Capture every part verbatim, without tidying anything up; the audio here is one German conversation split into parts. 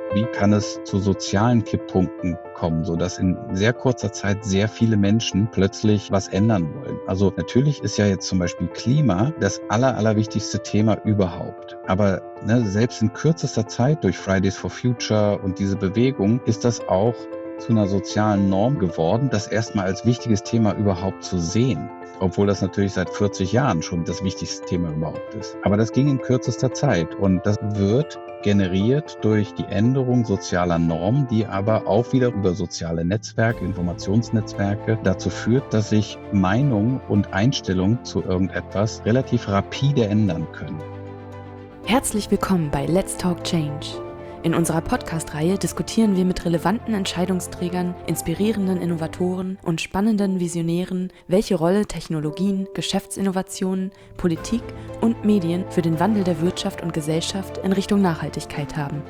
Wie kann es zu sozialen Kipppunkten kommen, sodass in sehr kurzer Zeit sehr viele Menschen plötzlich was ändern wollen? Also natürlich ist ja jetzt zum Beispiel Klima das aller, allerwichtigste Thema überhaupt. Aber ne, selbst in kürzester Zeit durch Fridays for Future und diese Bewegung ist das auch zu einer sozialen Norm geworden, das erstmal als wichtiges Thema überhaupt zu sehen. Obwohl das natürlich seit vierzig Jahren schon das wichtigste Thema überhaupt ist. Aber das ging in kürzester Zeit und das wird generiert durch die Änderung sozialer Normen, die aber auch wieder über soziale Netzwerke, Informationsnetzwerke dazu führt, dass sich Meinung und Einstellung zu irgendetwas relativ rapide ändern können. Herzlich willkommen bei Let's Talk Change. In unserer Podcast-Reihe diskutieren wir mit relevanten Entscheidungsträgern, inspirierenden Innovatoren und spannenden Visionären, welche Rolle Technologien, Geschäftsinnovationen, Politik und Medien für den Wandel der Wirtschaft und Gesellschaft in Richtung Nachhaltigkeit haben.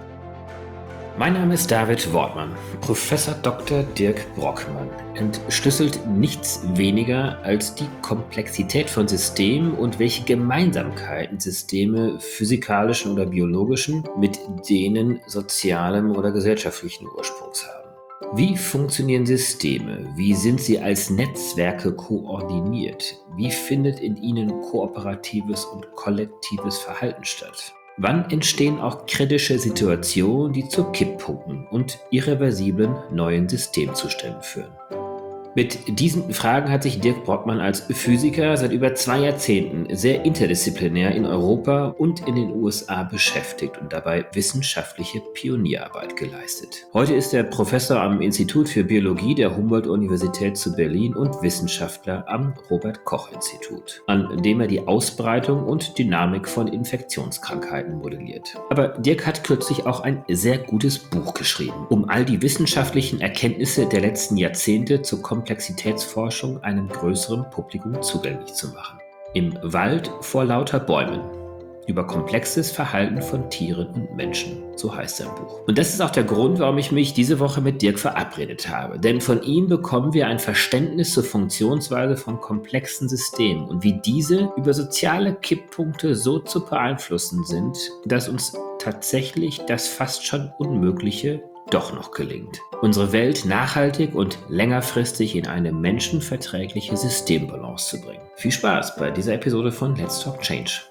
Mein Name ist David Wortmann. Professor Doktor Dirk Brockmann entschlüsselt nichts weniger als die Komplexität von Systemen und welche Gemeinsamkeiten Systeme physikalischen oder biologischen mit denen sozialem oder gesellschaftlichen Ursprungs haben. Wie funktionieren Systeme? Wie sind sie als Netzwerke koordiniert? Wie findet in ihnen kooperatives und kollektives Verhalten statt? Wann entstehen auch kritische Situationen, die zu Kipppunkten und irreversiblen neuen Systemzuständen führen? Mit diesen Fragen hat sich Dirk Brockmann als Physiker seit über zwei Jahrzehnten sehr interdisziplinär in Europa und in den U S A beschäftigt und dabei wissenschaftliche Pionierarbeit geleistet. Heute ist er Professor am Institut für Biologie der Humboldt-Universität zu Berlin und Wissenschaftler am Robert-Koch-Institut, an dem er die Ausbreitung und Dynamik von Infektionskrankheiten modelliert. Aber Dirk hat kürzlich auch ein sehr gutes Buch geschrieben, um all die wissenschaftlichen Erkenntnisse der letzten Jahrzehnte zu Komplexitätsforschung einem größeren Publikum zugänglich zu machen. Im Wald vor lauter Bäumen. Über komplexes Verhalten von Tieren und Menschen. So heißt sein Buch. Und das ist auch der Grund, warum ich mich diese Woche mit Dirk verabredet habe. Denn von ihm bekommen wir ein Verständnis zur Funktionsweise von komplexen Systemen und wie diese über soziale Kipppunkte so zu beeinflussen sind, dass uns tatsächlich das fast schon Unmögliche doch noch gelingt. Unsere Welt nachhaltig und längerfristig in eine menschenverträgliche Systembalance zu bringen. Viel Spaß bei dieser Episode von Let's Talk Change.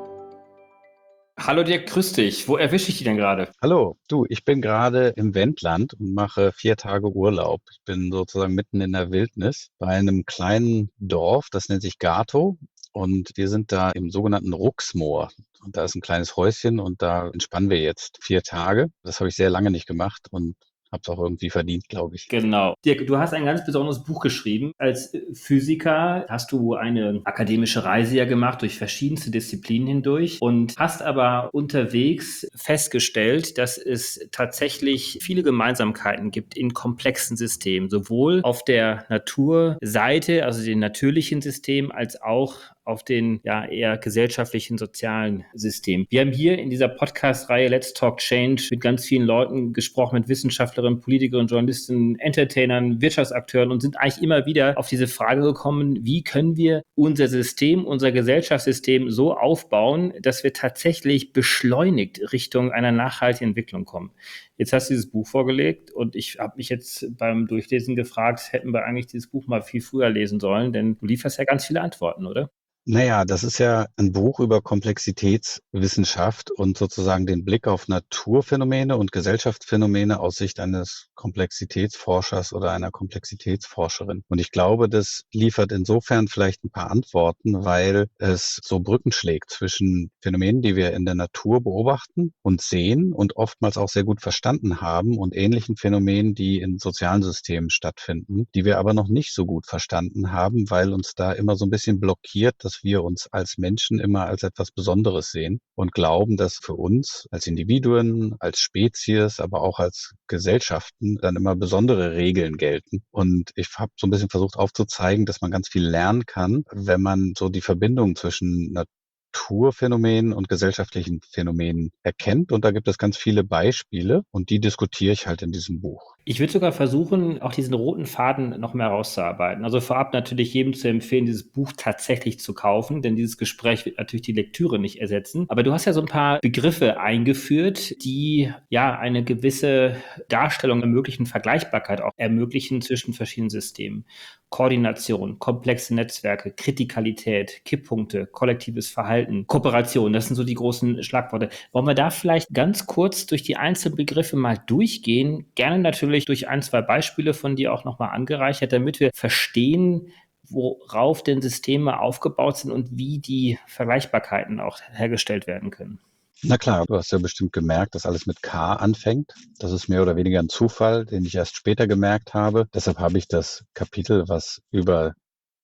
Hallo Dirk, grüß dich. Wo erwische ich dich denn gerade? Hallo, du, ich bin gerade im Wendland und mache vier Tage Urlaub. Ich bin sozusagen mitten in der Wildnis bei einem kleinen Dorf, das nennt sich Gato. Und wir sind da im sogenannten Ruxmoor. Und da ist ein kleines Häuschen und da entspannen wir jetzt vier Tage. Das habe ich sehr lange nicht gemacht und habe es auch irgendwie verdient, glaube ich. Genau. Dirk, du hast ein ganz besonderes Buch geschrieben. Als Physiker hast du eine akademische Reise ja gemacht durch verschiedenste Disziplinen hindurch und hast aber unterwegs festgestellt, dass es tatsächlich viele Gemeinsamkeiten gibt in komplexen Systemen, sowohl auf der Naturseite, also den natürlichen Systemen, als auch auf den ja eher gesellschaftlichen, sozialen Systemen. Wir haben hier in dieser Podcast-Reihe Let's Talk Change mit ganz vielen Leuten gesprochen, mit Wissenschaftlerinnen, Politikerinnen, Journalisten, Entertainern, Wirtschaftsakteuren und sind eigentlich immer wieder auf diese Frage gekommen, wie können wir unser System, unser Gesellschaftssystem so aufbauen, dass wir tatsächlich beschleunigt Richtung einer nachhaltigen Entwicklung kommen. Jetzt hast du dieses Buch vorgelegt und ich habe mich jetzt beim Durchlesen gefragt, hätten wir eigentlich dieses Buch mal viel früher lesen sollen, denn du lieferst ja ganz viele Antworten, oder? Naja, das ist ja ein Buch über Komplexitätswissenschaft und sozusagen den Blick auf Naturphänomene und Gesellschaftsphänomene aus Sicht eines Komplexitätsforschers oder einer Komplexitätsforscherin. Und ich glaube, das liefert insofern vielleicht ein paar Antworten, weil es so Brücken schlägt zwischen Phänomenen, die wir in der Natur beobachten und sehen und oftmals auch sehr gut verstanden haben und ähnlichen Phänomenen, die in sozialen Systemen stattfinden, die wir aber noch nicht so gut verstanden haben, weil uns da immer so ein bisschen blockiert, dass wir uns als Menschen immer als etwas Besonderes sehen und glauben, dass für uns als Individuen, als Spezies, aber auch als Gesellschaften dann immer besondere Regeln gelten. Und ich habe so ein bisschen versucht aufzuzeigen, dass man ganz viel lernen kann, wenn man so die Verbindung zwischen Naturphänomenen und gesellschaftlichen Phänomenen erkennt. Und da gibt es ganz viele Beispiele und die diskutiere ich halt in diesem Buch. Ich würde sogar versuchen, auch diesen roten Faden noch mehr rauszuarbeiten. Also vorab natürlich jedem zu empfehlen, dieses Buch tatsächlich zu kaufen, denn dieses Gespräch wird natürlich die Lektüre nicht ersetzen. Aber du hast ja so ein paar Begriffe eingeführt, die ja eine gewisse Darstellung ermöglichen, Vergleichbarkeit auch ermöglichen zwischen verschiedenen Systemen. Koordination, komplexe Netzwerke, Kritikalität, Kipppunkte, kollektives Verhalten, Kooperation, das sind so die großen Schlagworte. Wollen wir da vielleicht ganz kurz durch die einzelnen Begriffe mal durchgehen? Gerne natürlich durch ein, zwei Beispiele von dir auch nochmal angereichert, damit wir verstehen, worauf denn Systeme aufgebaut sind und wie die Vergleichbarkeiten auch hergestellt werden können. Na klar, du hast ja bestimmt gemerkt, dass alles mit K anfängt. Das ist mehr oder weniger ein Zufall, den ich erst später gemerkt habe. Deshalb habe ich das Kapitel, was über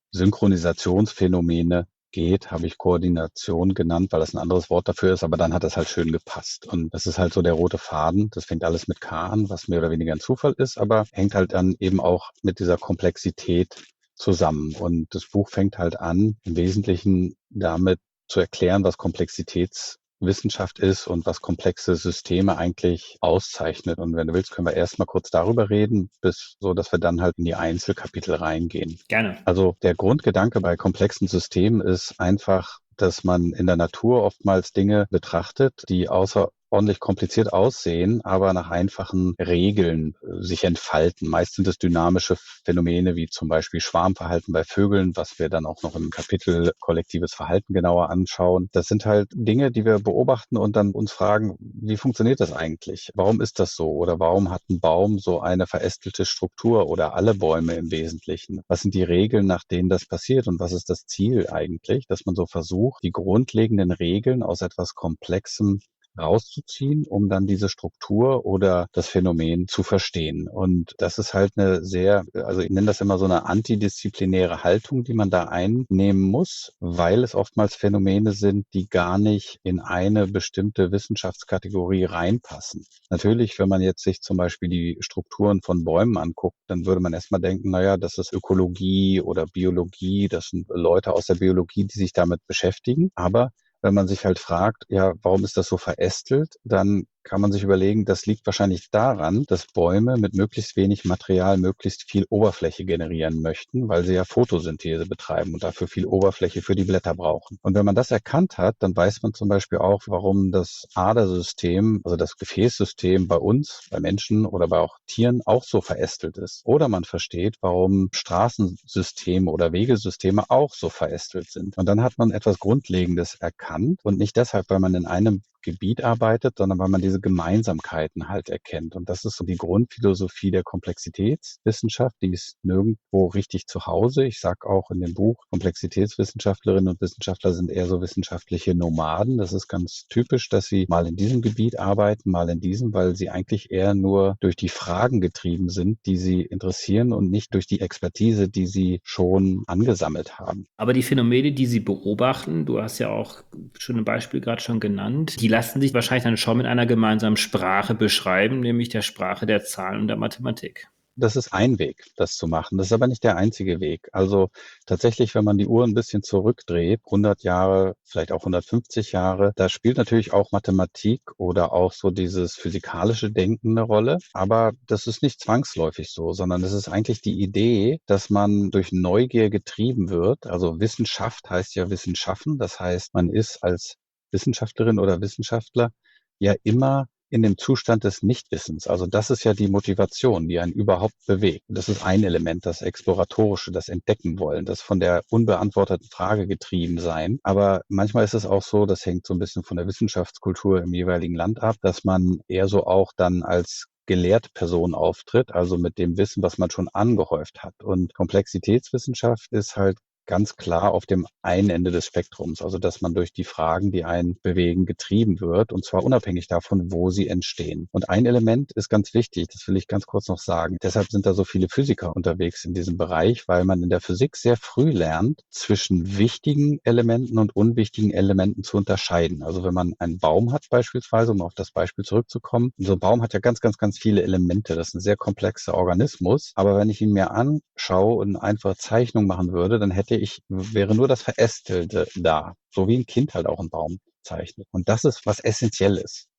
Synchronisationsphänomene geht, habe ich Koordination genannt, weil das ein anderes Wort dafür ist, aber dann hat das halt schön gepasst. Und das ist halt so der rote Faden. Das fängt alles mit K an, was mehr oder weniger ein Zufall ist, aber hängt halt dann eben auch mit dieser Komplexität zusammen. Und das Buch fängt halt an, im Wesentlichen damit zu erklären, was Komplexitätswissenschaft ist und was komplexe Systeme eigentlich auszeichnet. Und wenn du willst, können wir erstmal kurz darüber reden, bis so, dass wir dann halt in die Einzelkapitel reingehen. Gerne. Also der Grundgedanke bei komplexen Systemen ist einfach, dass man in der Natur oftmals Dinge betrachtet, die außer ordentlich kompliziert aussehen, aber nach einfachen Regeln äh, sich entfalten. Meist sind es dynamische Phänomene wie zum Beispiel Schwarmverhalten bei Vögeln, was wir dann auch noch im Kapitel kollektives Verhalten genauer anschauen. Das sind halt Dinge, die wir beobachten und dann uns fragen, wie funktioniert das eigentlich? Warum ist das so? Oder warum hat ein Baum so eine verästelte Struktur oder alle Bäume im Wesentlichen? Was sind die Regeln, nach denen das passiert und was ist das Ziel eigentlich, dass man so versucht, die grundlegenden Regeln aus etwas Komplexem rauszuziehen, um dann diese Struktur oder das Phänomen zu verstehen. Und das ist halt eine sehr, also ich nenne das immer so eine antidisziplinäre Haltung, die man da einnehmen muss, weil es oftmals Phänomene sind, die gar nicht in eine bestimmte Wissenschaftskategorie reinpassen. Natürlich, wenn man jetzt sich zum Beispiel die Strukturen von Bäumen anguckt, dann würde man erstmal denken, naja, das ist Ökologie oder Biologie, das sind Leute aus der Biologie, die sich damit beschäftigen. Aber wenn man sich halt fragt, ja, warum ist das so verästelt, dann kann man sich überlegen, das liegt wahrscheinlich daran, dass Bäume mit möglichst wenig Material möglichst viel Oberfläche generieren möchten, weil sie ja Photosynthese betreiben und dafür viel Oberfläche für die Blätter brauchen. Und wenn man das erkannt hat, dann weiß man zum Beispiel auch, warum das Adersystem, also das Gefäßsystem bei uns, bei Menschen oder bei auch Tieren auch so verästelt ist. Oder man versteht, warum Straßensysteme oder Wegesysteme auch so verästelt sind. Und dann hat man etwas Grundlegendes erkannt und nicht deshalb, weil man in einem Gebiet arbeitet, sondern weil man diese Gemeinsamkeiten halt erkennt. Und das ist so die Grundphilosophie der Komplexitätswissenschaft. Die ist nirgendwo richtig zu Hause. Ich sage auch in dem Buch, Komplexitätswissenschaftlerinnen und Wissenschaftler sind eher so wissenschaftliche Nomaden. Das ist ganz typisch, dass sie mal in diesem Gebiet arbeiten, mal in diesem, weil sie eigentlich eher nur durch die Fragen getrieben sind, die sie interessieren und nicht durch die Expertise, die sie schon angesammelt haben. Aber die Phänomene, die Sie beobachten, du hast ja auch schon ein Beispiel gerade schon genannt, die lassen sich wahrscheinlich dann schon mit einer gemeinsamen Sprache beschreiben, nämlich der Sprache der Zahlen und der Mathematik. Das ist ein Weg, das zu machen. Das ist aber nicht der einzige Weg. Also tatsächlich, wenn man die Uhr ein bisschen zurückdreht, hundert Jahre, vielleicht auch hundertfünfzig Jahre, da spielt natürlich auch Mathematik oder auch so dieses physikalische Denken eine Rolle. Aber das ist nicht zwangsläufig so, sondern es ist eigentlich die Idee, dass man durch Neugier getrieben wird. Also Wissenschaft heißt ja Wissen schaffen. Das heißt, man ist als Wissenschaftlerin oder Wissenschaftler ja immer in dem Zustand des Nichtwissens. Also das ist ja die Motivation, die einen überhaupt bewegt. Das ist ein Element, das Exploratorische, das Entdecken wollen, das von der unbeantworteten Frage getrieben sein. Aber manchmal ist es auch so, das hängt so ein bisschen von der Wissenschaftskultur im jeweiligen Land ab, dass man eher so auch dann als gelehrte Person auftritt, also mit dem Wissen, was man schon angehäuft hat. Und Komplexitätswissenschaft ist halt ganz klar auf dem einen Ende des Spektrums, also dass man durch die Fragen, die einen bewegen, getrieben wird, und zwar unabhängig davon, wo sie entstehen. Und ein Element ist ganz wichtig, das will ich ganz kurz noch sagen. Deshalb sind da so viele Physiker unterwegs in diesem Bereich, weil man in der Physik sehr früh lernt, zwischen wichtigen Elementen und unwichtigen Elementen zu unterscheiden. Also wenn man einen Baum hat beispielsweise, um auf das Beispiel zurückzukommen, so ein Baum hat ja ganz, ganz, ganz viele Elemente. Das ist ein sehr komplexer Organismus. Aber wenn ich ihn mir anschaue und eine einfache Zeichnung machen würde, dann hätte ich, wäre nur das Verästelte da. So wie ein Kind halt auch einen Baum zeichnet. Und das ist was Essentielles.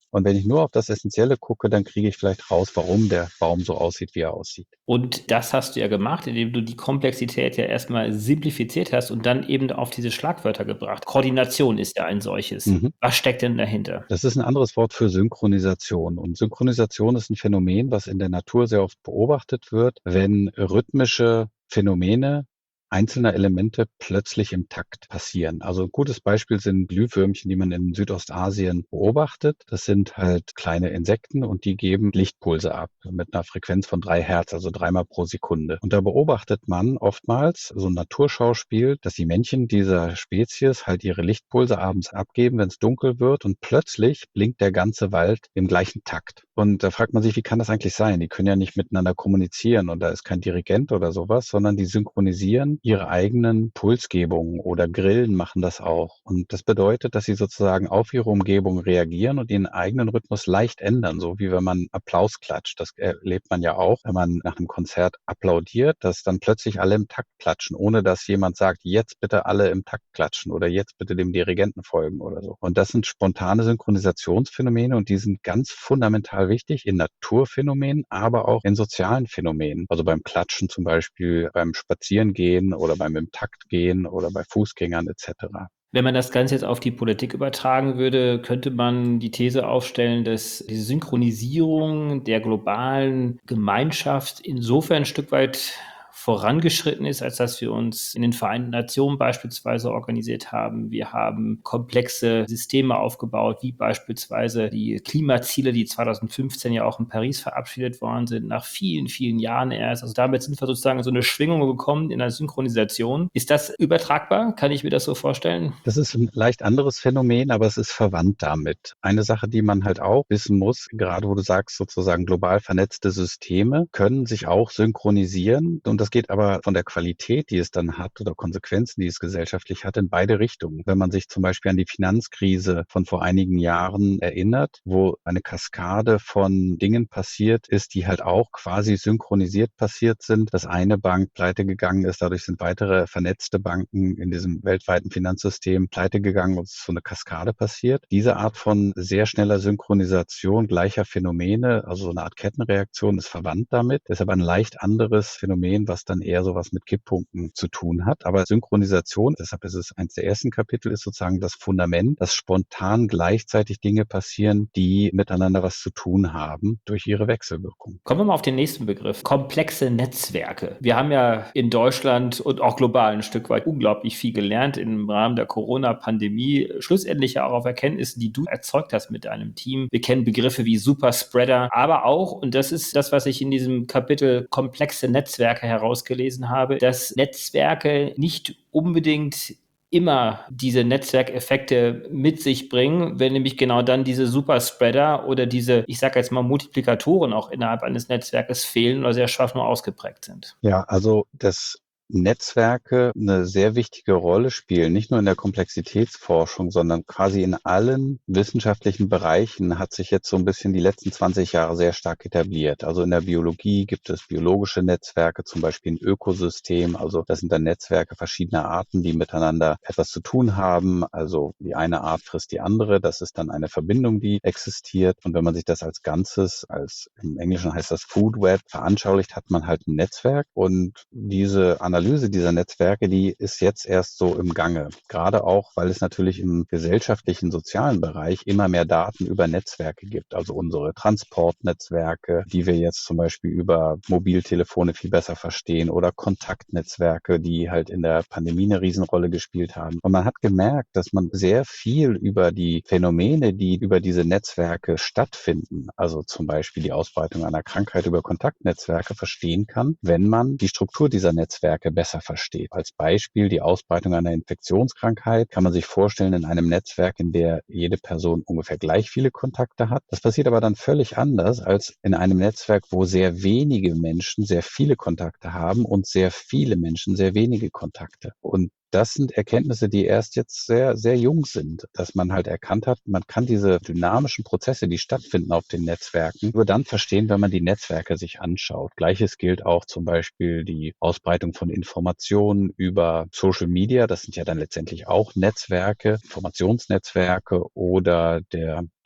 Und wenn ich nur auf das Essentielle gucke, dann kriege ich vielleicht raus, warum der Baum so aussieht, wie er aussieht. Und das hast du ja gemacht, indem du die Komplexität ja erstmal simplifiziert hast und dann eben auf diese Schlagwörter gebracht. Koordination ist ja ein solches. Mhm. Was steckt denn dahinter? Das ist ein anderes Wort für Synchronisation. Und Synchronisation ist ein Phänomen, was in der Natur sehr oft beobachtet wird, wenn rhythmische Phänomene einzelner Elemente plötzlich im Takt passieren. Also ein gutes Beispiel sind Glühwürmchen, die man in Südostasien beobachtet. Das sind halt kleine Insekten und die geben Lichtpulse ab mit einer Frequenz von drei Hertz, also dreimal pro Sekunde. Und da beobachtet man oftmals so ein Naturschauspiel, dass die Männchen dieser Spezies halt ihre Lichtpulse abends abgeben, wenn es dunkel wird, und plötzlich blinkt der ganze Wald im gleichen Takt. Und da fragt man sich, wie kann das eigentlich sein? Die können ja nicht miteinander kommunizieren und da ist kein Dirigent oder sowas, sondern die synchronisieren ihre eigenen Pulsgebungen, oder Grillen machen das auch. Und das bedeutet, dass sie sozusagen auf ihre Umgebung reagieren und ihren eigenen Rhythmus leicht ändern, so wie wenn man Applaus klatscht. Das erlebt man ja auch, wenn man nach einem Konzert applaudiert, dass dann plötzlich alle im Takt klatschen, ohne dass jemand sagt, jetzt bitte alle im Takt klatschen oder jetzt bitte dem Dirigenten folgen oder so. Und das sind spontane Synchronisationsphänomene und die sind ganz fundamental wichtig in Naturphänomenen, aber auch in sozialen Phänomenen. Also beim Klatschen zum Beispiel, beim Spazierengehen oder beim im Takt gehen oder bei Fußgängern et cetera. Wenn man das Ganze jetzt auf die Politik übertragen würde, könnte man die These aufstellen, dass die Synchronisierung der globalen Gemeinschaft insofern ein Stück weit vorangeschritten ist, als dass wir uns in den Vereinten Nationen beispielsweise organisiert haben. Wir haben komplexe Systeme aufgebaut, wie beispielsweise die Klimaziele, die zweitausendfünfzehn ja auch in Paris verabschiedet worden sind, nach vielen, vielen Jahren erst. Also damit sind wir sozusagen in so eine Schwingung gekommen in der Synchronisation. Ist das übertragbar? Kann ich mir das so vorstellen? Das ist ein leicht anderes Phänomen, aber es ist verwandt damit. Eine Sache, die man halt auch wissen muss, gerade wo du sagst, sozusagen global vernetzte Systeme können sich auch synchronisieren. Und das geht aber von der Qualität, die es dann hat, oder Konsequenzen, die es gesellschaftlich hat, in beide Richtungen. Wenn man sich zum Beispiel an die Finanzkrise von vor einigen Jahren erinnert, wo eine Kaskade von Dingen passiert ist, die halt auch quasi synchronisiert passiert sind, dass eine Bank pleite gegangen ist, dadurch sind weitere vernetzte Banken in diesem weltweiten Finanzsystem pleite gegangen und es ist so eine Kaskade passiert. Diese Art von sehr schneller Synchronisation gleicher Phänomene, also so eine Art Kettenreaktion, ist verwandt damit. Das ist aber ein leicht anderes Phänomen, was dann eher sowas mit Kipppunkten zu tun hat. Aber Synchronisation, deshalb ist es eins der ersten Kapitel, ist sozusagen das Fundament, dass spontan gleichzeitig Dinge passieren, die miteinander was zu tun haben durch ihre Wechselwirkung. Kommen wir mal auf den nächsten Begriff. Komplexe Netzwerke. Wir haben ja in Deutschland und auch global ein Stück weit unglaublich viel gelernt im Rahmen der Corona-Pandemie. Schlussendlich ja auch auf Erkenntnissen, die du erzeugt hast mit deinem Team. Wir kennen Begriffe wie Superspreader, aber auch, und das ist das, was ich in diesem Kapitel komplexe Netzwerke herausgelesen habe, dass Netzwerke nicht unbedingt immer diese Netzwerkeffekte mit sich bringen, wenn nämlich genau dann diese Superspreader oder diese, ich sage jetzt mal, Multiplikatoren auch innerhalb eines Netzwerkes fehlen oder sehr schwach nur ausgeprägt sind. Ja, also das Netzwerke eine sehr wichtige Rolle spielen, nicht nur in der Komplexitätsforschung, sondern quasi in allen wissenschaftlichen Bereichen hat sich jetzt so ein bisschen die letzten zwanzig Jahre sehr stark etabliert. Also in der Biologie gibt es biologische Netzwerke, zum Beispiel ein Ökosystem. Also das sind dann Netzwerke verschiedener Arten, die miteinander etwas zu tun haben. Also die eine Art frisst die andere. Das ist dann eine Verbindung, die existiert. Und wenn man sich das als Ganzes, als im Englischen heißt das Food Web, veranschaulicht, hat man halt ein Netzwerk. Und diese Analyse Analyse dieser Netzwerke, die ist jetzt erst so im Gange. Gerade auch, weil es natürlich im gesellschaftlichen, sozialen Bereich immer mehr Daten über Netzwerke gibt. Also unsere Transportnetzwerke, die wir jetzt zum Beispiel über Mobiltelefone viel besser verstehen, oder Kontaktnetzwerke, die halt in der Pandemie eine Riesenrolle gespielt haben. Und man hat gemerkt, dass man sehr viel über die Phänomene, die über diese Netzwerke stattfinden, also zum Beispiel die Ausbreitung einer Krankheit über Kontaktnetzwerke, verstehen kann, wenn man die Struktur dieser Netzwerke besser versteht. Als Beispiel die Ausbreitung einer Infektionskrankheit kann man sich vorstellen in einem Netzwerk, in der jede Person ungefähr gleich viele Kontakte hat. Das passiert aber dann völlig anders als in einem Netzwerk, wo sehr wenige Menschen sehr viele Kontakte haben und sehr viele Menschen sehr wenige Kontakte. Und das sind Erkenntnisse, die erst jetzt sehr, sehr jung sind, dass man halt erkannt hat, man kann diese dynamischen Prozesse, die stattfinden auf den Netzwerken, nur dann verstehen, wenn man die Netzwerke sich anschaut. Gleiches gilt auch zum Beispiel die Ausbreitung von Informationen über Social Media. Das sind ja dann letztendlich auch Netzwerke, Informationsnetzwerke, oder der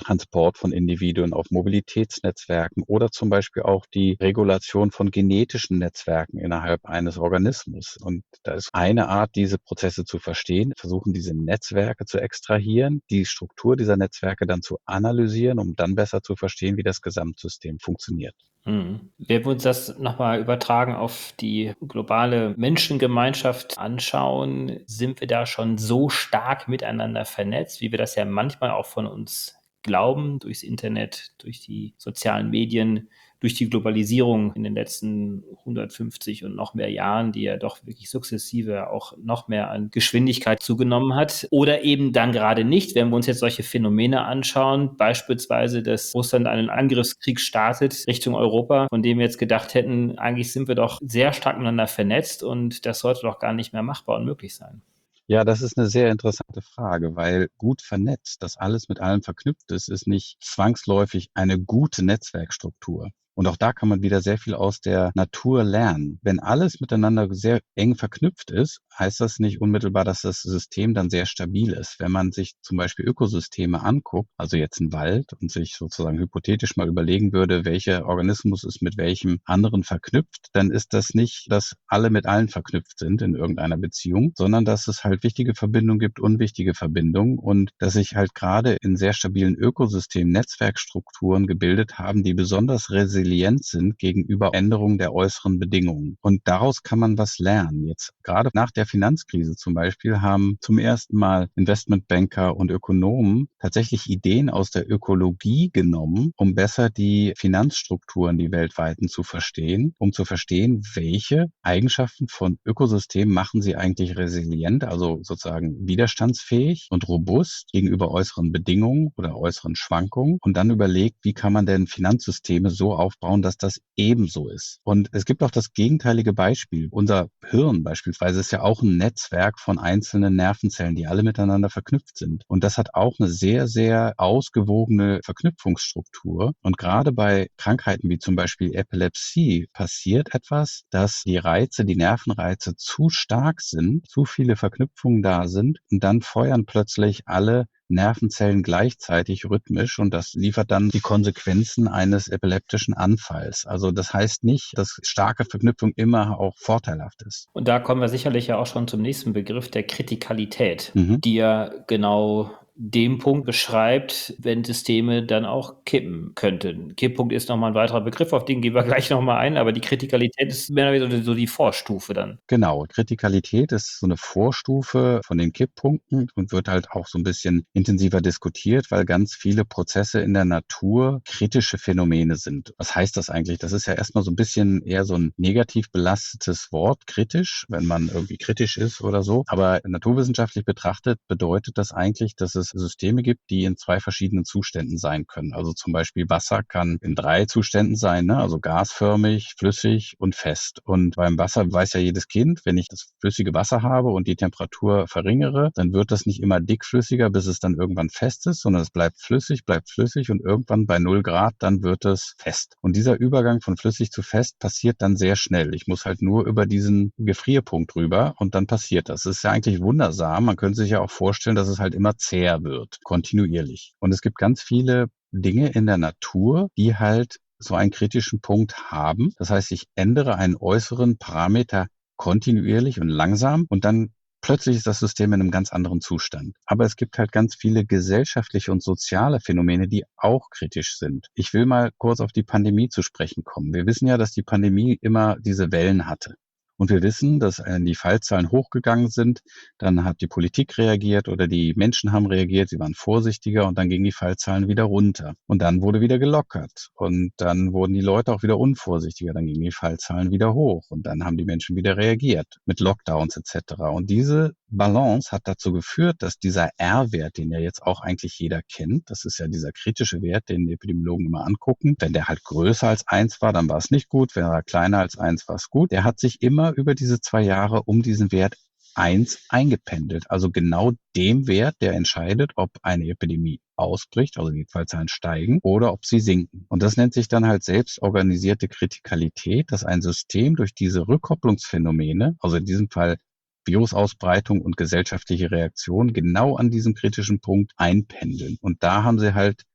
Transport von Individuen auf Mobilitätsnetzwerken oder zum Beispiel auch die Regulation von genetischen Netzwerken innerhalb eines Organismus. Und da ist eine Art, diese Prozesse zu verstehen, versuchen diese Netzwerke zu extrahieren, die Struktur dieser Netzwerke dann zu analysieren, um dann besser zu verstehen, wie das Gesamtsystem funktioniert. Hm. Wenn wir uns das nochmal übertragen auf die globale Menschengemeinschaft anschauen, sind wir da schon so stark miteinander vernetzt, wie wir das ja manchmal auch von uns glauben, durchs Internet, durch die sozialen Medien, durch die Globalisierung in den letzten hundertfünfzig und noch mehr Jahren, die ja doch wirklich sukzessive auch noch mehr an Geschwindigkeit zugenommen hat. Oder eben dann gerade nicht, wenn wir uns jetzt solche Phänomene anschauen, beispielsweise, dass Russland einen Angriffskrieg startet Richtung Europa, von dem wir jetzt gedacht hätten, eigentlich sind wir doch sehr stark miteinander vernetzt und das sollte doch gar nicht mehr machbar und möglich sein. Ja, das ist eine sehr interessante Frage, weil gut vernetzt, dass alles mit allem verknüpft ist, ist nicht zwangsläufig eine gute Netzwerkstruktur. Und auch da kann man wieder sehr viel aus der Natur lernen. Wenn alles miteinander sehr eng verknüpft ist, heißt das nicht unmittelbar, dass das System dann sehr stabil ist. Wenn man sich zum Beispiel Ökosysteme anguckt, also jetzt einen Wald, und sich sozusagen hypothetisch mal überlegen würde, welcher Organismus ist mit welchem anderen verknüpft, dann ist das nicht, dass alle mit allen verknüpft sind in irgendeiner Beziehung, sondern dass es halt wichtige Verbindungen gibt, unwichtige Verbindungen und dass sich halt gerade in sehr stabilen Ökosystemen Netzwerkstrukturen gebildet haben, die besonders resilient sind gegenüber Änderungen der äußeren Bedingungen. Und daraus kann man was lernen. Jetzt gerade nach der Finanzkrise zum Beispiel haben zum ersten Mal Investmentbanker und Ökonomen tatsächlich Ideen aus der Ökologie genommen, um besser die Finanzstrukturen, die weltweiten, zu verstehen, um zu verstehen, welche Eigenschaften von Ökosystemen machen sie eigentlich resilient, also sozusagen widerstandsfähig und robust gegenüber äußeren Bedingungen oder äußeren Schwankungen und dann überlegt, wie kann man denn Finanzsysteme so aufbauen, dass das ebenso ist. Und es gibt auch das gegenteilige Beispiel. Unser Hirn beispielsweise ist ja auch ein Netzwerk von einzelnen Nervenzellen, die alle miteinander verknüpft sind. Und das hat auch eine sehr, sehr ausgewogene Verknüpfungsstruktur. Und gerade bei Krankheiten wie zum Beispiel Epilepsie passiert etwas, dass die Reize, die Nervenreize zu stark sind, zu viele Verknüpfungen da sind und dann feuern plötzlich alle Nervenzellen gleichzeitig rhythmisch und das liefert dann die Konsequenzen eines epileptischen Anfalls. Also das heißt nicht, dass starke Verknüpfung immer auch vorteilhaft ist. Und da kommen wir sicherlich ja auch schon zum nächsten Begriff der Kritikalität, Mhm. die ja genau den Punkt beschreibt, wenn Systeme dann auch kippen könnten. Kipppunkt ist nochmal ein weiterer Begriff, auf den gehen wir gleich nochmal ein, aber die Kritikalität ist mehr oder weniger so die Vorstufe dann. Genau, Kritikalität ist so eine Vorstufe von den Kipppunkten und wird halt auch so ein bisschen intensiver diskutiert, weil ganz viele Prozesse in der Natur kritische Phänomene sind. Was heißt das eigentlich? Das ist ja erstmal so ein bisschen eher so ein negativ belastetes Wort, kritisch, wenn man irgendwie kritisch ist oder so. Aber naturwissenschaftlich betrachtet bedeutet das eigentlich, dass es Systeme gibt, die in zwei verschiedenen Zuständen sein können. Also zum Beispiel Wasser kann in drei Zuständen sein, ne? Also gasförmig, flüssig und fest. Und beim Wasser weiß ja jedes Kind, wenn ich das flüssige Wasser habe und die Temperatur verringere, dann wird das nicht immer dickflüssiger, bis es dann irgendwann fest ist, sondern es bleibt flüssig, bleibt flüssig und irgendwann bei null Grad, dann wird es fest. Und dieser Übergang von flüssig zu fest passiert dann sehr schnell. Ich muss halt nur über diesen Gefrierpunkt rüber und dann passiert das. Das ist ja eigentlich wundersam. Man könnte sich ja auch vorstellen, dass es halt immer zäher wird, kontinuierlich. Und es gibt ganz viele Dinge in der Natur, die halt so einen kritischen Punkt haben. Das heißt, ich ändere einen äußeren Parameter kontinuierlich und langsam und dann plötzlich ist das System in einem ganz anderen Zustand. Aber es gibt halt ganz viele gesellschaftliche und soziale Phänomene, die auch kritisch sind. Ich will mal kurz auf die Pandemie zu sprechen kommen. Wir wissen ja, dass die Pandemie immer diese Wellen hatte. Und wir wissen, dass die Fallzahlen hochgegangen sind. Dann hat die Politik reagiert oder die Menschen haben reagiert. Sie waren vorsichtiger und dann gingen die Fallzahlen wieder runter. Und dann wurde wieder gelockert. Und dann wurden die Leute auch wieder unvorsichtiger. Dann gingen die Fallzahlen wieder hoch. Und dann haben die Menschen wieder reagiert mit Lockdowns et cetera. Und diese Balance hat dazu geführt, dass dieser R-Wert, den ja jetzt auch eigentlich jeder kennt, das ist ja dieser kritische Wert, den die Epidemiologen immer angucken. Wenn der halt größer als eins war, dann war es nicht gut. Wenn er kleiner als eins war es gut. Der hat sich immer über diese zwei Jahre um diesen Wert eins eingependelt. Also genau dem Wert, der entscheidet, ob eine Epidemie ausbricht, also die Fallzahlen steigen, oder ob sie sinken. Und das nennt sich dann halt selbstorganisierte Kritikalität, dass ein System durch diese Rückkopplungsphänomene, also in diesem Fall Virusausbreitung und gesellschaftliche Reaktion, genau an diesem kritischen Punkt einpendeln. Und da haben sie halt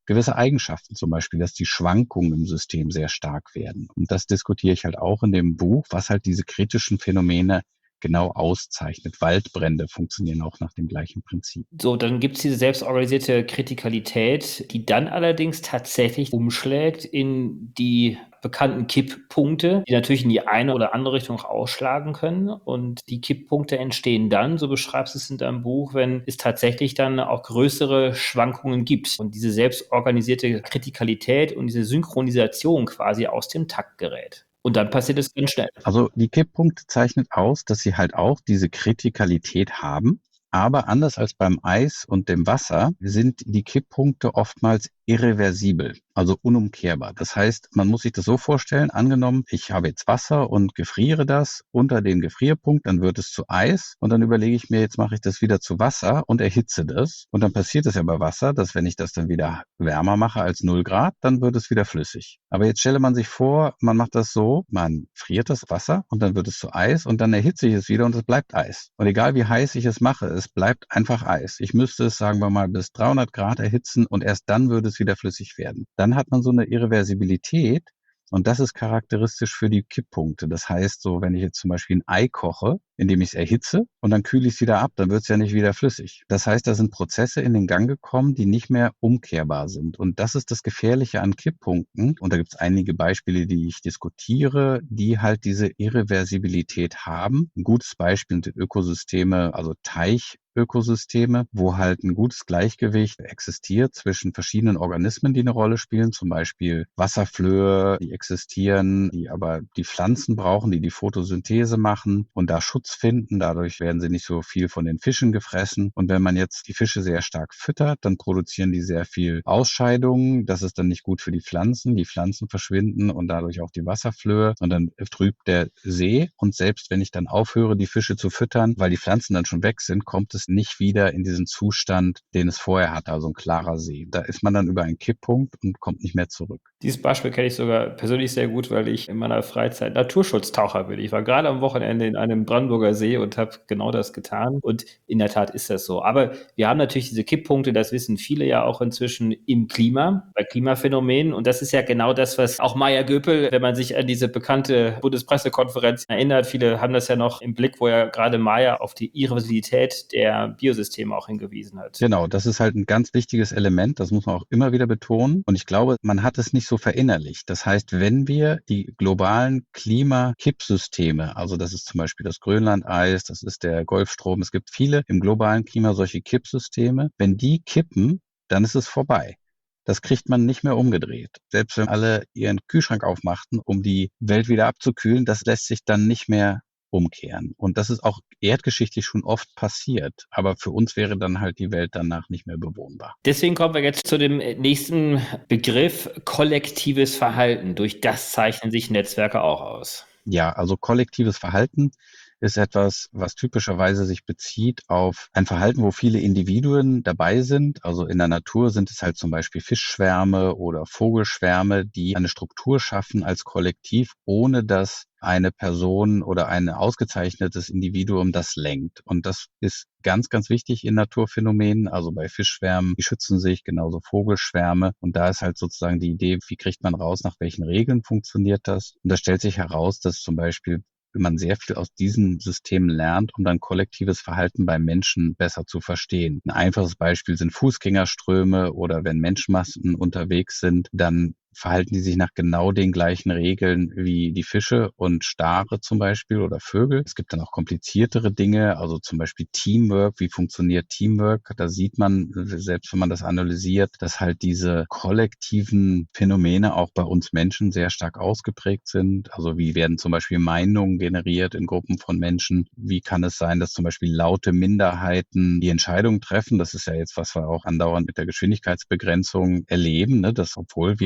gewisse Eigenschaften, zum Beispiel, dass die Schwankungen im System sehr stark werden. Und das diskutiere ich halt auch in dem Buch, was halt diese kritischen Phänomene genau auszeichnet. Waldbrände funktionieren auch nach dem gleichen Prinzip. So, dann gibt es diese selbstorganisierte Kritikalität, die dann allerdings tatsächlich umschlägt in die bekannten Kipppunkte, die natürlich in die eine oder andere Richtung auch ausschlagen können. Und die Kipppunkte entstehen dann, so beschreibst du es in deinem Buch, wenn es tatsächlich dann auch größere Schwankungen gibt und diese selbstorganisierte Kritikalität und diese Synchronisation quasi aus dem Takt gerät. Und dann passiert es ganz schnell. Also die Kipppunkte zeichnet aus, dass sie halt auch diese Kritikalität haben. Aber anders als beim Eis und dem Wasser sind die Kipppunkte oftmals irreversibel, also unumkehrbar. Das heißt, man muss sich das so vorstellen, angenommen, ich habe jetzt Wasser und gefriere das unter den Gefrierpunkt, dann wird es zu Eis und dann überlege ich mir, jetzt mache ich das wieder zu Wasser und erhitze das. Und dann passiert es ja bei Wasser, dass wenn ich das dann wieder wärmer mache als null Grad, dann wird es wieder flüssig. Aber jetzt stelle man sich vor, man macht das so, man friert das Wasser und dann wird es zu Eis und dann erhitze ich es wieder und es bleibt Eis. Und egal wie heiß ich es mache, es bleibt einfach Eis. Ich müsste es, sagen wir mal, bis dreihundert Grad erhitzen und erst dann würde es wieder flüssig werden. Dann hat man so eine Irreversibilität und das ist charakteristisch für die Kipppunkte. Das heißt, so wenn ich jetzt zum Beispiel ein Ei koche, indem ich es erhitze und dann kühle ich es wieder ab, dann wird es ja nicht wieder flüssig. Das heißt, da sind Prozesse in den Gang gekommen, die nicht mehr umkehrbar sind. Und das ist das Gefährliche an Kipppunkten. Und da gibt es einige Beispiele, die ich diskutiere, die halt diese Irreversibilität haben. Ein gutes Beispiel sind Ökosysteme, also Teich. Ökosysteme, wo halt ein gutes Gleichgewicht existiert zwischen verschiedenen Organismen, die eine Rolle spielen, zum Beispiel Wasserflöhe, die existieren, die aber die Pflanzen brauchen, die die Photosynthese machen und da Schutz finden. Dadurch werden sie nicht so viel von den Fischen gefressen. Und wenn man jetzt die Fische sehr stark füttert, dann produzieren die sehr viel Ausscheidungen. Das ist dann nicht gut für die Pflanzen. Die Pflanzen verschwinden und dadurch auch die Wasserflöhe. Und dann trübt der See. Und selbst wenn ich dann aufhöre, die Fische zu füttern, weil die Pflanzen dann schon weg sind, kommt es nicht wieder in diesen Zustand, den es vorher hatte, also ein klarer See. Da ist man dann über einen Kipppunkt und kommt nicht mehr zurück. Dieses Beispiel kenne ich sogar persönlich sehr gut, weil ich in meiner Freizeit Naturschutztaucher bin. Ich war gerade am Wochenende in einem Brandenburger See und habe genau das getan. Und in der Tat ist das so. Aber wir haben natürlich diese Kipppunkte, das wissen viele ja auch inzwischen im Klima, bei Klimaphänomenen. Und das ist ja genau das, was auch Maya Göpel, wenn man sich an diese bekannte Bundespressekonferenz erinnert, viele haben das ja noch im Blick, wo ja gerade Maya auf die Irreversibilität der Biosysteme auch hingewiesen hat. Genau, das ist halt ein ganz wichtiges Element, das muss man auch immer wieder betonen. Und ich glaube, man hat es nicht so verinnerlicht. Das heißt, wenn wir die globalen Klimakippsysteme, also das ist zum Beispiel das Grönlandeis, das ist der Golfstrom, es gibt viele im globalen Klima solche Kippsysteme, wenn die kippen, dann ist es vorbei. Das kriegt man nicht mehr umgedreht. Selbst wenn alle ihren Kühlschrank aufmachten, um die Welt wieder abzukühlen, das lässt sich dann nicht mehr umkehren. Und das ist auch erdgeschichtlich schon oft passiert. Aber für uns wäre dann halt die Welt danach nicht mehr bewohnbar. Deswegen kommen wir jetzt zu dem nächsten Begriff, kollektives Verhalten. Durch das zeichnen sich Netzwerke auch aus. Ja, also kollektives Verhalten ist etwas, was typischerweise sich bezieht auf ein Verhalten, wo viele Individuen dabei sind. Also in der Natur sind es halt zum Beispiel Fischschwärme oder Vogelschwärme, die eine Struktur schaffen als Kollektiv, ohne dass eine Person oder ein ausgezeichnetes Individuum das lenkt. Und das ist ganz, ganz wichtig in Naturphänomenen. Also bei Fischschwärmen, die schützen sich, genauso Vogelschwärme. Und da ist halt sozusagen die Idee, wie kriegt man raus, nach welchen Regeln funktioniert das? Und da stellt sich heraus, dass zum Beispiel man sehr viel aus diesen Systemen lernt, um dann kollektives Verhalten bei Menschen besser zu verstehen. Ein einfaches Beispiel sind Fußgängerströme oder wenn Menschenmassen unterwegs sind, dann verhalten die sich nach genau den gleichen Regeln wie die Fische und Stare zum Beispiel oder Vögel. Es gibt dann auch kompliziertere Dinge, also zum Beispiel Teamwork. Wie funktioniert Teamwork? Da sieht man, selbst wenn man das analysiert, dass halt diese kollektiven Phänomene auch bei uns Menschen sehr stark ausgeprägt sind. Also wie werden zum Beispiel Meinungen generiert in Gruppen von Menschen? Wie kann es sein, dass zum Beispiel laute Minderheiten die Entscheidungen treffen? Das ist ja jetzt, was wir auch andauernd mit der Geschwindigkeitsbegrenzung erleben, ne? Dass obwohl wir halt eine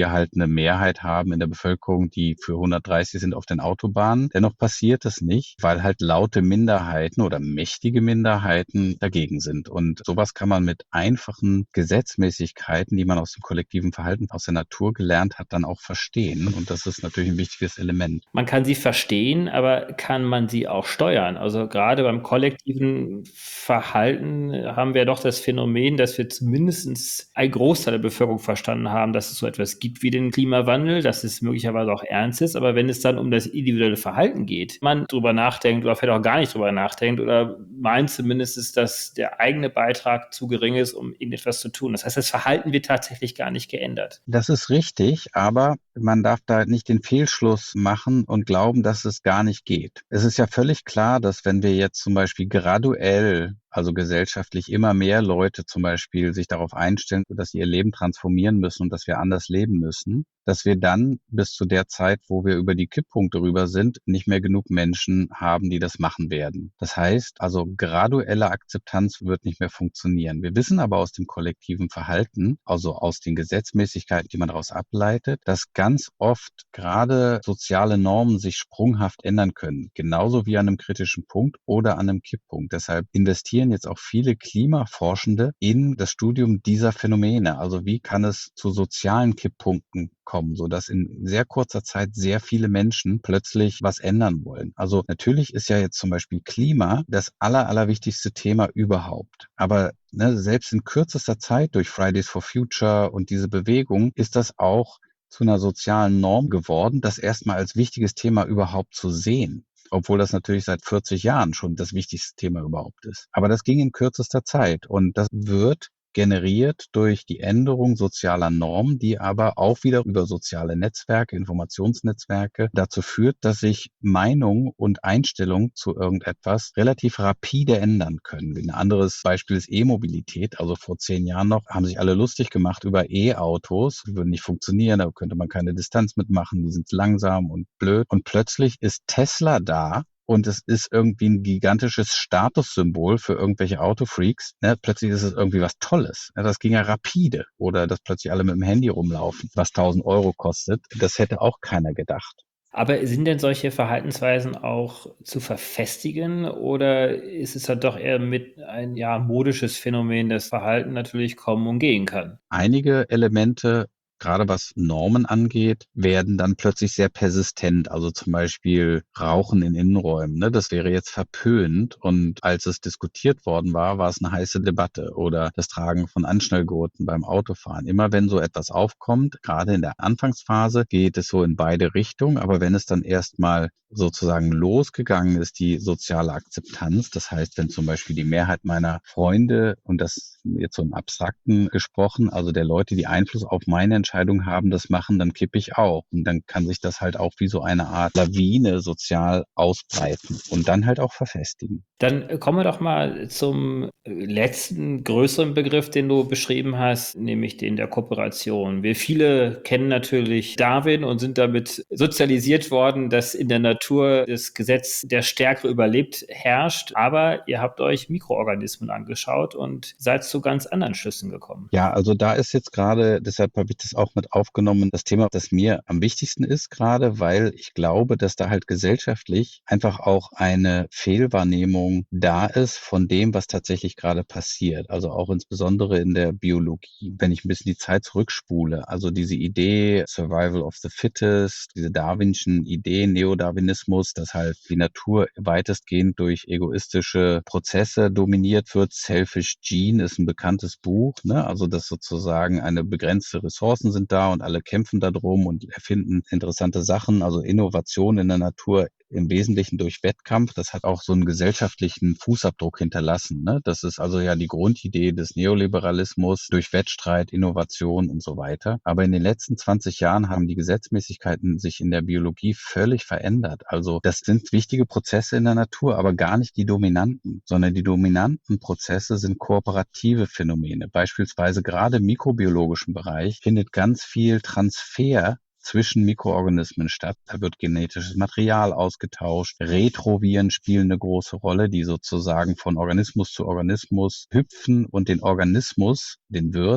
eine Mehrheit haben in der Bevölkerung, die für hundertdreißig sind auf den Autobahnen. Dennoch passiert es nicht, weil halt laute Minderheiten oder mächtige Minderheiten dagegen sind. Und sowas kann man mit einfachen Gesetzmäßigkeiten, die man aus dem kollektiven Verhalten aus der Natur gelernt hat, dann auch verstehen. Und das ist natürlich ein wichtiges Element. Man kann sie verstehen, aber kann man sie auch steuern? Also gerade beim kollektiven Verhalten haben wir doch das Phänomen, dass wir zumindest ein Großteil der Bevölkerung verstanden haben, dass es so etwas gibt wie den Klimawandel, dass es möglicherweise auch ernst ist. Aber wenn es dann um das individuelle Verhalten geht, man drüber nachdenkt oder vielleicht auch gar nicht drüber nachdenkt oder meint zumindest, dass der eigene Beitrag zu gering ist, um irgendetwas zu tun. Das heißt, das Verhalten wird tatsächlich gar nicht geändert. Das ist richtig, aber man darf da nicht den Fehlschluss machen und glauben, dass es gar nicht geht. Es ist ja völlig klar, dass wenn wir jetzt zum Beispiel graduell, also gesellschaftlich immer mehr Leute zum Beispiel sich darauf einstellen, dass sie ihr Leben transformieren müssen und dass wir anders leben müssen, dass wir dann bis zu der Zeit, wo wir über die Kipppunkte rüber sind, nicht mehr genug Menschen haben, die das machen werden. Das heißt, also graduelle Akzeptanz wird nicht mehr funktionieren. Wir wissen aber aus dem kollektiven Verhalten, also aus den Gesetzmäßigkeiten, die man daraus ableitet, dass ganz oft gerade soziale Normen sich sprunghaft ändern können, genauso wie an einem kritischen Punkt oder an einem Kipppunkt. Deshalb investieren jetzt auch viele Klimaforschende in das Studium dieser Phänomene. Also wie kann es zu sozialen Kipppunkten kommen, sodass in sehr kurzer Zeit sehr viele Menschen plötzlich was ändern wollen. Also natürlich ist ja jetzt zum Beispiel Klima das aller, allerwichtigste Thema überhaupt. Aber ne, selbst in kürzester Zeit durch Fridays for Future und diese Bewegung ist das auch zu einer sozialen Norm geworden, das erstmal als wichtiges Thema überhaupt zu sehen. Obwohl das natürlich seit vierzig Jahren schon das wichtigste Thema überhaupt ist. Aber das ging in kürzester Zeit und das wird generiert durch die Änderung sozialer Normen, die aber auch wieder über soziale Netzwerke, Informationsnetzwerke dazu führt, dass sich Meinung und Einstellung zu irgendetwas relativ rapide ändern können. Ein anderes Beispiel ist E-Mobilität. Also vor zehn Jahren noch haben sich alle lustig gemacht über E-Autos. Die würden nicht funktionieren, da könnte man keine Distanz mitmachen, die sind langsam und blöd. Und plötzlich ist Tesla da. Und es ist irgendwie ein gigantisches Statussymbol für irgendwelche Autofreaks. Ne? Plötzlich ist es irgendwie was Tolles. Ne? Das ging ja rapide. Oder dass plötzlich alle mit dem Handy rumlaufen, was tausend Euro kostet. Das hätte auch keiner gedacht. Aber sind denn solche Verhaltensweisen auch zu verfestigen oder ist es halt doch eher mit ein ja, modisches Phänomen, das Verhalten natürlich kommen und gehen kann? Einige Elemente, gerade was Normen angeht, werden dann plötzlich sehr persistent. Also zum Beispiel Rauchen in Innenräumen. Ne? Das wäre jetzt verpönt. Und als es diskutiert worden war, war es eine heiße Debatte. Oder das Tragen von Anschnallgurten beim Autofahren. Immer wenn so etwas aufkommt, gerade in der Anfangsphase, geht es so in beide Richtungen. Aber wenn es dann erstmal sozusagen losgegangen ist, die soziale Akzeptanz, das heißt, wenn zum Beispiel die Mehrheit meiner Freunde, und das jetzt so im Abstrakten gesprochen, also der Leute, die Einfluss auf meine Entscheidung haben, das machen, dann kippe ich auch. Und dann kann sich das halt auch wie so eine Art Lawine sozial ausbreiten und dann halt auch verfestigen. Dann kommen wir doch mal zum letzten größeren Begriff, den du beschrieben hast, nämlich den der Kooperation. Wir viele kennen natürlich Darwin und sind damit sozialisiert worden, dass in der Natur das Gesetz der Stärkere überlebt herrscht. Aber ihr habt euch Mikroorganismen angeschaut und seid zu ganz anderen Schlüssen gekommen. Ja, also da ist jetzt gerade, deshalb habe ich das auch mit aufgenommen, das Thema, das mir am wichtigsten ist gerade, weil ich glaube, dass da halt gesellschaftlich einfach auch eine Fehlwahrnehmung da ist von dem, was tatsächlich gerade passiert. Also auch insbesondere in der Biologie. Wenn ich ein bisschen die Zeit zurückspule, also diese Idee Survival of the Fittest, diese Darwinschen Ideen, Neodarwinismus, dass halt die Natur weitestgehend durch egoistische Prozesse dominiert wird. Selfish Gene ist ein bekanntes Buch, ne? Also dass sozusagen eine begrenzte Ressourcen sind da und alle kämpfen da drum und erfinden interessante Sachen, also Innovation in der Natur im Wesentlichen durch Wettkampf. Das hat auch so einen gesellschaftlichen Fußabdruck hinterlassen. Ne? Das ist also ja die Grundidee des Neoliberalismus durch Wettstreit, Innovation und so weiter. Aber in den letzten zwanzig Jahren haben die Gesetzmäßigkeiten sich in der Biologie völlig verändert. Also das sind wichtige Prozesse in der Natur, aber gar nicht die dominanten, sondern die dominanten Prozesse sind kooperative Phänomene. Beispielsweise gerade im mikrobiologischen Bereich findet ganz viel Transfer zwischen Mikroorganismen statt. Da wird genetisches Material ausgetauscht. Retroviren spielen eine große Rolle, die sozusagen von Organismus zu Organismus hüpfen und den Organismus, den Wirt,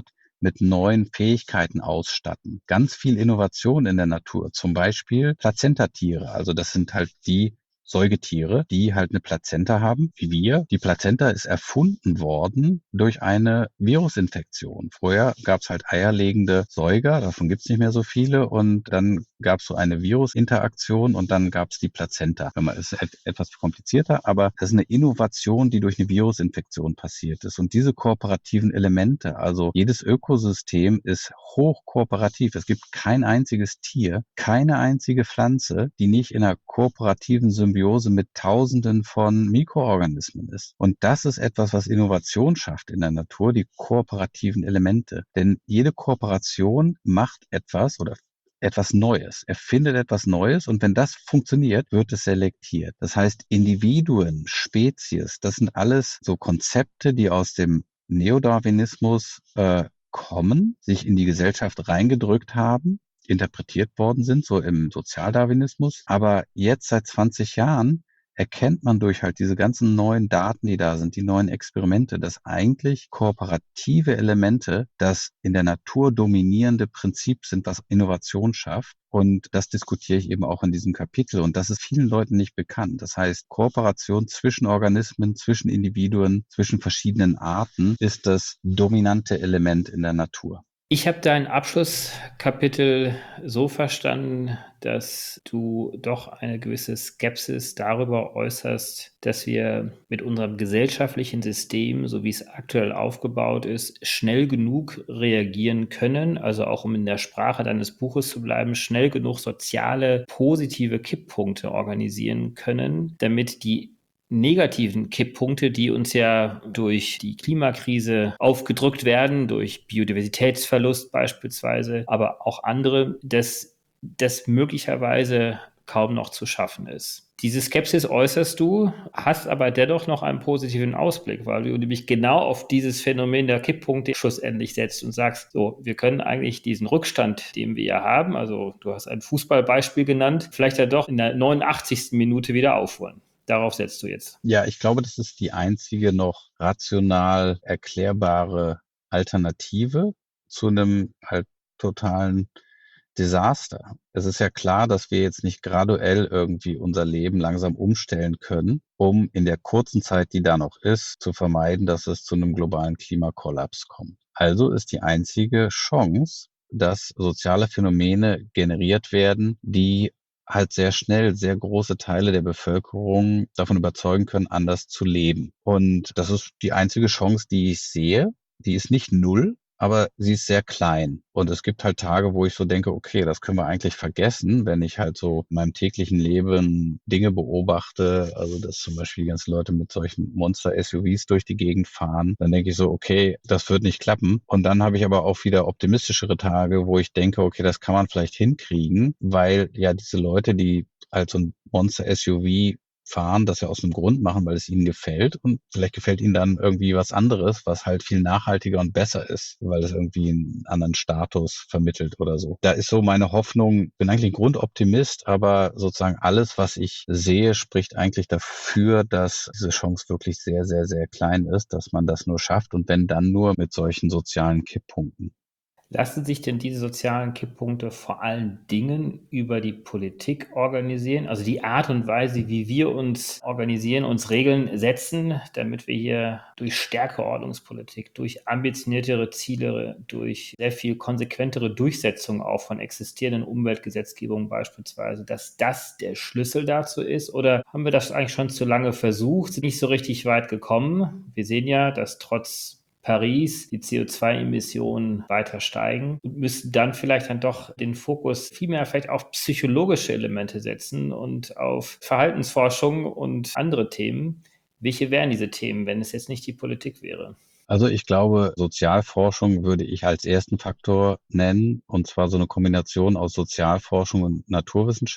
mit neuen Fähigkeiten ausstatten. Ganz viel Innovation in der Natur, zum Beispiel Plazentatiere. Also das sind halt die Säugetiere, die halt eine Plazenta haben, wie wir. Die Plazenta ist erfunden worden durch eine Virusinfektion. Vorher gab es halt eierlegende Säuger, davon gibt es nicht mehr so viele. Und dann gab es so eine Virusinteraktion und dann gab es die Plazenta. Es ist etwas komplizierter, aber das ist eine Innovation, die durch eine Virusinfektion passiert ist. Und diese kooperativen Elemente, also jedes Ökosystem ist hoch kooperativ. Es gibt kein einziges Tier, keine einzige Pflanze, die nicht in einer kooperativen Symbiose mit Tausenden von Mikroorganismen ist. Und das ist etwas, was Innovation schafft in der Natur, die kooperativen Elemente. Denn jede Kooperation macht etwas oder etwas Neues, erfindet etwas Neues und wenn das funktioniert, wird es selektiert. Das heißt, Individuen, Spezies, das sind alles so Konzepte, die aus dem Neodarwinismus äh, kommen, sich in die Gesellschaft reingedrückt haben, interpretiert worden sind, so im Sozialdarwinismus. Aber jetzt seit zwanzig Jahren erkennt man durch halt diese ganzen neuen Daten, die da sind, die neuen Experimente, dass eigentlich kooperative Elemente das in der Natur dominierende Prinzip sind, was Innovation schafft. Und das diskutiere ich eben auch in diesem Kapitel. Und das ist vielen Leuten nicht bekannt. Das heißt, Kooperation zwischen Organismen, zwischen Individuen, zwischen verschiedenen Arten ist das dominante Element in der Natur. Ich habe dein Abschlusskapitel so verstanden, dass du doch eine gewisse Skepsis darüber äußerst, dass wir mit unserem gesellschaftlichen System, so wie es aktuell aufgebaut ist, schnell genug reagieren können, also auch um in der Sprache deines Buches zu bleiben, schnell genug soziale, positive Kipppunkte organisieren können, damit die negativen Kipppunkte, die uns ja durch die Klimakrise aufgedrückt werden, durch Biodiversitätsverlust beispielsweise, aber auch andere, dass das möglicherweise kaum noch zu schaffen ist. Diese Skepsis äußerst du, hast aber dennoch noch einen positiven Ausblick, weil du nämlich genau auf dieses Phänomen der Kipppunkte schlussendlich setzt und sagst, so, wir können eigentlich diesen Rückstand, den wir ja haben, also du hast ein Fußballbeispiel genannt, vielleicht ja doch in der neunundachtzigsten Minute wieder aufholen. Darauf setzt du jetzt. Ja, ich glaube, das ist die einzige noch rational erklärbare Alternative zu einem halt totalen Desaster. Es ist ja klar, dass wir jetzt nicht graduell irgendwie unser Leben langsam umstellen können, um in der kurzen Zeit, die da noch ist, zu vermeiden, dass es zu einem globalen Klimakollaps kommt. Also ist die einzige Chance, dass soziale Phänomene generiert werden, die halt sehr schnell sehr große Teile der Bevölkerung davon überzeugen können, anders zu leben. Und das ist die einzige Chance, die ich sehe. Die ist nicht null, aber sie ist sehr klein. Und es gibt halt Tage, wo ich so denke, okay, das können wir eigentlich vergessen, wenn ich halt so in meinem täglichen Leben Dinge beobachte, also dass zum Beispiel die ganzen Leute mit solchen Monster-S U Vs durch die Gegend fahren, dann denke ich so, okay, das wird nicht klappen. Und dann habe ich aber auch wieder optimistischere Tage, wo ich denke, okay, das kann man vielleicht hinkriegen, weil ja diese Leute, die halt so ein Monster-S U V fahren, das ja aus einem Grund machen, weil es ihnen gefällt und vielleicht gefällt ihnen dann irgendwie was anderes, was halt viel nachhaltiger und besser ist, weil es irgendwie einen anderen Status vermittelt oder so. Da ist so meine Hoffnung, bin eigentlich ein Grundoptimist, aber sozusagen alles, was ich sehe, spricht eigentlich dafür, dass diese Chance wirklich sehr, sehr, sehr klein ist, dass man das nur schafft und wenn dann nur mit solchen sozialen Kipppunkten. Lassen sich denn diese sozialen Kipppunkte vor allen Dingen über die Politik organisieren? Also die Art und Weise, wie wir uns organisieren, uns Regeln setzen, damit wir hier durch stärkere Ordnungspolitik, durch ambitioniertere Ziele, durch sehr viel konsequentere Durchsetzung auch von existierenden Umweltgesetzgebungen beispielsweise, dass das der Schlüssel dazu ist? Oder haben wir das eigentlich schon zu lange versucht, sind nicht so richtig weit gekommen? Wir sehen ja, dass trotz Paris die C O zwei Emissionen weiter steigen und müssen dann vielleicht dann doch den Fokus viel mehr vielleicht auf psychologische Elemente setzen und auf Verhaltensforschung und andere Themen. Welche wären diese Themen, wenn es jetzt nicht die Politik wäre? Also ich glaube, Sozialforschung würde ich als ersten Faktor nennen, und zwar so eine Kombination aus Sozialforschung und Naturwissenschaft.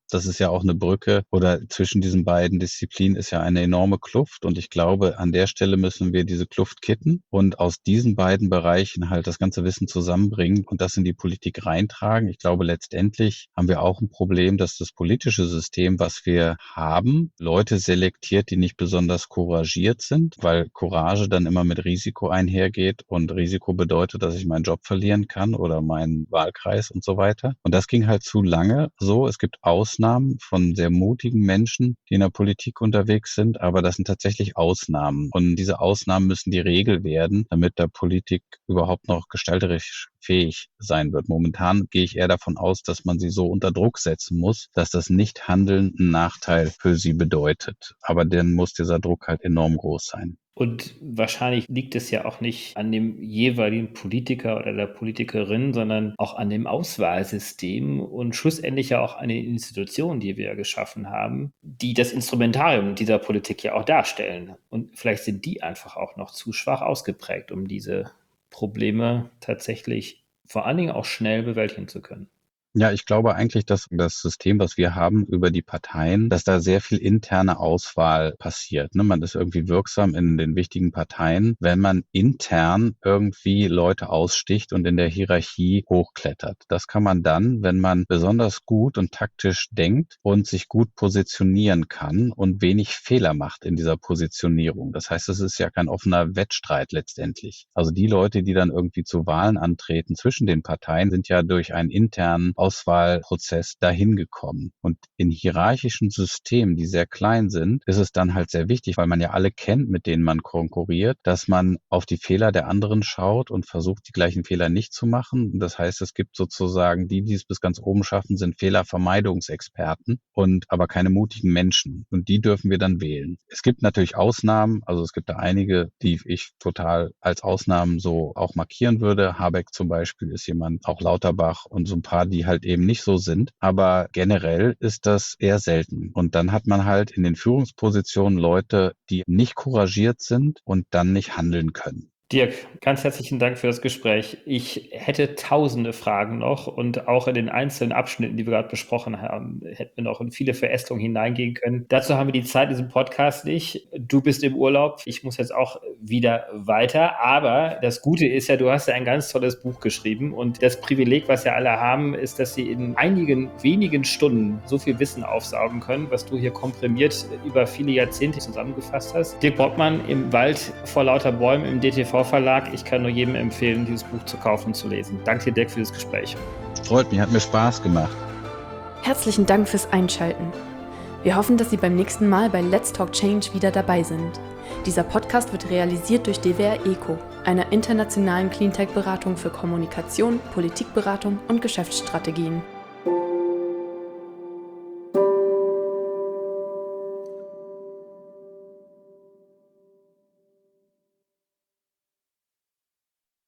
Das ist ja auch eine Brücke oder zwischen diesen beiden Disziplinen ist ja eine enorme Kluft. Und ich glaube, an der Stelle müssen wir diese Kluft kitten und aus diesen beiden Bereichen halt das ganze Wissen zusammenbringen und das in die Politik reintragen. Ich glaube, letztendlich haben wir auch ein Problem, dass das politische System, was wir haben, Leute selektiert, die nicht besonders couragiert sind, weil Courage dann immer mit Risiko einhergeht und Risiko bedeutet, dass ich meinen Job verlieren kann oder meinen Wahlkreis und so weiter. Und das ging halt zu lange so. Es gibt Ausnahmen von sehr mutigen Menschen, die in der Politik unterwegs sind, aber das sind tatsächlich Ausnahmen. Und diese Ausnahmen müssen die Regel werden, damit der Politik überhaupt noch gestalterisch fähig sein wird. Momentan gehe ich eher davon aus, dass man sie so unter Druck setzen muss, dass das Nichthandeln einen Nachteil für sie bedeutet. Aber dann muss dieser Druck halt enorm groß sein. Und wahrscheinlich liegt es ja auch nicht an dem jeweiligen Politiker oder der Politikerin, sondern auch an dem Auswahlsystem und schlussendlich ja auch an den Institutionen, die wir ja geschaffen haben, die das Instrumentarium dieser Politik ja auch darstellen. Und vielleicht sind die einfach auch noch zu schwach ausgeprägt, um diese Probleme tatsächlich vor allen Dingen auch schnell bewältigen zu können. Ja, ich glaube eigentlich, dass das System, was wir haben über die Parteien, dass da sehr viel interne Auswahl passiert. Ne? Man ist irgendwie wirksam in den wichtigen Parteien, wenn man intern irgendwie Leute aussticht und in der Hierarchie hochklettert. Das kann man dann, wenn man besonders gut und taktisch denkt und sich gut positionieren kann und wenig Fehler macht in dieser Positionierung. Das heißt, es ist ja kein offener Wettstreit letztendlich. Also die Leute, die dann irgendwie zu Wahlen antreten zwischen den Parteien, sind ja durch einen internen Auswahlprozess dahin gekommen. Und in hierarchischen Systemen, die sehr klein sind, ist es dann halt sehr wichtig, weil man ja alle kennt, mit denen man konkurriert, dass man auf die Fehler der anderen schaut und versucht, die gleichen Fehler nicht zu machen. Und das heißt, es gibt sozusagen die, die es bis ganz oben schaffen, sind Fehlervermeidungsexperten und aber keine mutigen Menschen. Und die dürfen wir dann wählen. Es gibt natürlich Ausnahmen, also es gibt da einige, die ich total als Ausnahmen so auch markieren würde. Habeck zum Beispiel ist jemand, auch Lauterbach und so ein paar, die halt eben nicht so sind. Aber generell ist das eher selten. Und dann hat man halt in den Führungspositionen Leute, die nicht couragiert sind und dann nicht handeln können. Dirk, ganz herzlichen Dank für das Gespräch. Ich hätte tausende Fragen noch und auch in den einzelnen Abschnitten, die wir gerade besprochen haben, hätten wir noch in viele Verästelungen hineingehen können. Dazu haben wir die Zeit in diesem Podcast nicht. Du bist im Urlaub, ich muss jetzt auch wieder weiter. Aber das Gute ist ja, du hast ja ein ganz tolles Buch geschrieben und das Privileg, was ja alle haben, ist, dass sie in einigen wenigen Stunden so viel Wissen aufsaugen können, was du hier komprimiert über viele Jahrzehnte zusammengefasst hast. Dirk Brockmann im Wald vor lauter Bäumen im D T V Verlag. Ich kann nur jedem empfehlen, dieses Buch zu kaufen und zu lesen. Danke dir, Dirk, für das Gespräch. Freut mich, hat mir Spaß gemacht. Herzlichen Dank fürs Einschalten. Wir hoffen, dass Sie beim nächsten Mal bei Let's Talk Change wieder dabei sind. Dieser Podcast wird realisiert durch D W R ECO, einer internationalen Cleantech-Beratung für Kommunikation, Politikberatung und Geschäftsstrategien.